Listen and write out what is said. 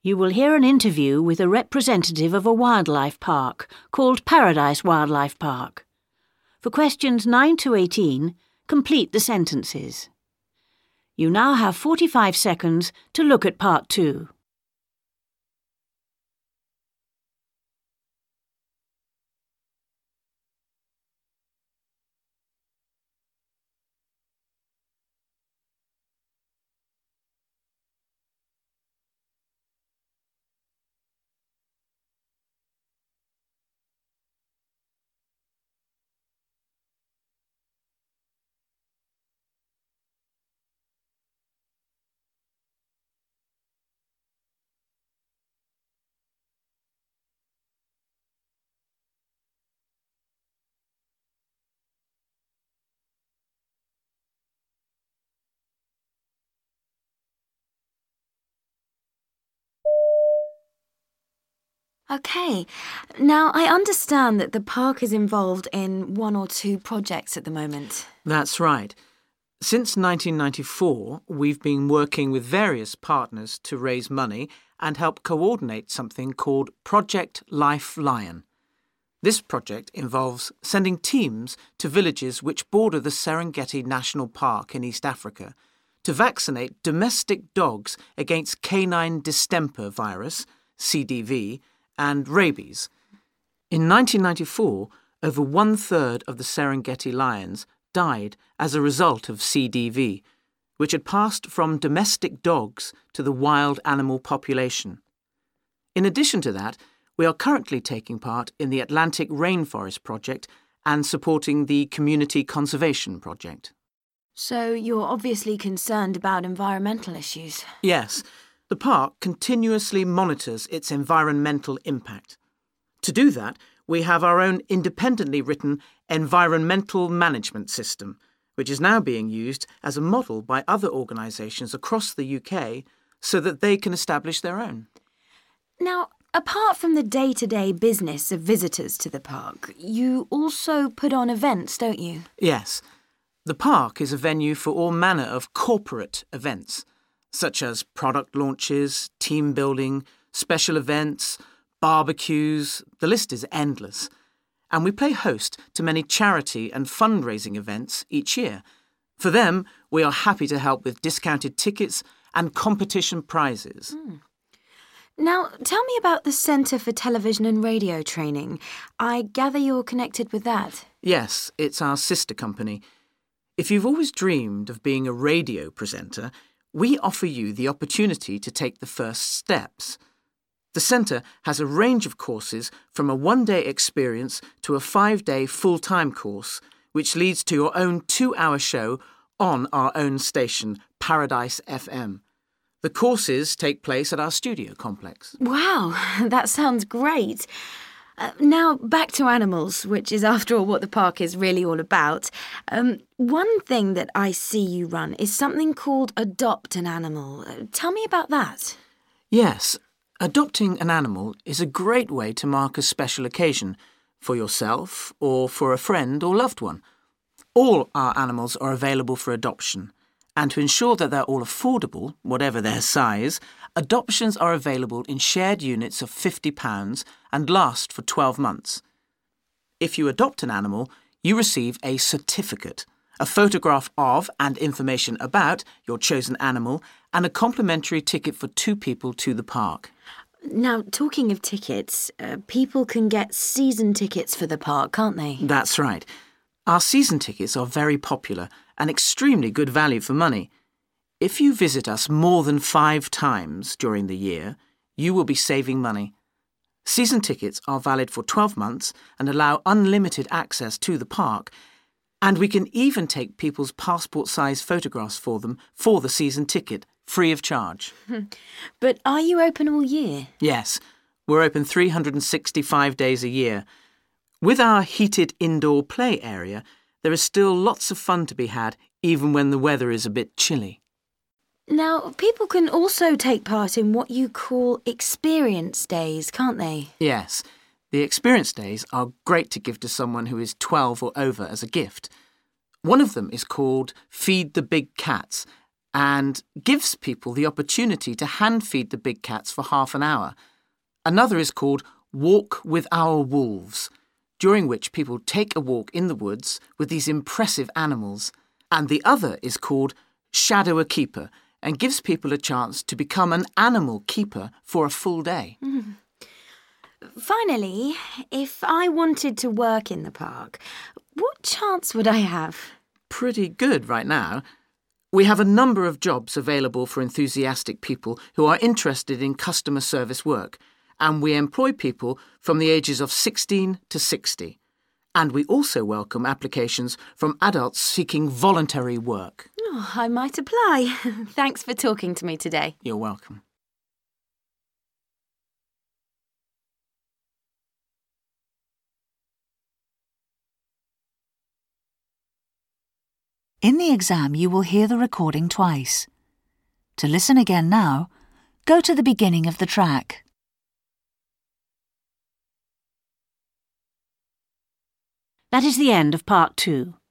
You will hear an interview with a representative of a wildlife park called Paradise Wildlife Park. For questions 9 to 18, complete the sentences. You now have 45 seconds to look at part 2. OK. Now, I understand that the park is involved in 1 or 2 projects at the moment. That's right. Since 1994, we've been working with various partners to raise money and help coordinate something called Project Life Lion. This project involves sending teams to villages which border the Serengeti National Park in East Africa to vaccinate domestic dogs against canine distemper virus, CDV, and rabies. In 1994, over 1/3 of the Serengeti lions died as a result of CDV, which had passed from domestic dogs to the wild animal population. In addition to that, we are currently taking part in the Atlantic Rainforest Project and supporting the Community Conservation Project. So you're obviously concerned about environmental issues. Yes. The park continuously monitors its environmental impact. To do that, we have our own independently written environmental management system, which is now being used as a model by other organisations across the UK so that they can establish their own. Now, apart from the day-to-day business of visitors to the park, you also put on events, don't you? Yes. The park is a venue for all manner of corporate events, such as product launches, team building, special events, barbecues. The list is endless. And we play host to many charity and fundraising events each year. For them, we are happy to help with discounted tickets and competition prizes. Now, tell me about the Centre for Television and Radio Training. I gather you're connected with that. Yes, it's our sister company. If you've always dreamed of being a radio presenter, we offer you the opportunity to take the first steps. The centre has a range of courses from a 1-day experience to a 5-day full-time course, which leads to your own 2-hour show on our own station, Paradise FM. The courses take place at our studio complex. Wow, that sounds great. Now, back to animals, which is, after all, what the park is really all about. One thing that I see you run is something called Adopt an Animal. Tell me about that. Yes, adopting an animal is a great way to mark a special occasion for yourself or for a friend or loved one. All our animals are available for adoption. And to ensure that they're all affordable, whatever their size, adoptions are available in shared units of £50 and last for 12 months. If you adopt an animal, you receive a certificate, a photograph of and information about your chosen animal, and a complimentary ticket for 2 people to the park. Now, talking of tickets, people can get season tickets for the park, can't they? That's right. Our season tickets are very popular and extremely good value for money. If you visit us more than 5 times during the year, you will be saving money. Season tickets are valid for 12 months and allow unlimited access to the park, and we can even take people's passport-size photographs for them for the season ticket, free of charge. But are you open all year? Yes, we're open 365 days a year. With our heated indoor play area, there is still lots of fun to be had, even when the weather is a bit chilly. Now, people can also take part in what you call experience days, can't they? Yes, the experience days are great to give to someone who is 12 or over as a gift. One of them is called Feed the Big Cats, and gives people the opportunity to hand feed the big cats for half an hour. Another is called Walk with Our Wolves, during which people take a walk in the woods with these impressive animals. And the other is called Shadow a Keeper and gives people a chance to become an animal keeper for a full day. Finally, if I wanted to work in the park, what chance would I have? Pretty good right now. We have a number of jobs available for enthusiastic people who are interested in customer service work, and we employ people from the ages of 16 to 60. And we also welcome applications from adults seeking voluntary work. Oh, I might apply. Thanks for talking to me today. You're welcome. In the exam, you will hear the recording twice. To listen again now, go to the beginning of the track. That is the end of Part 2.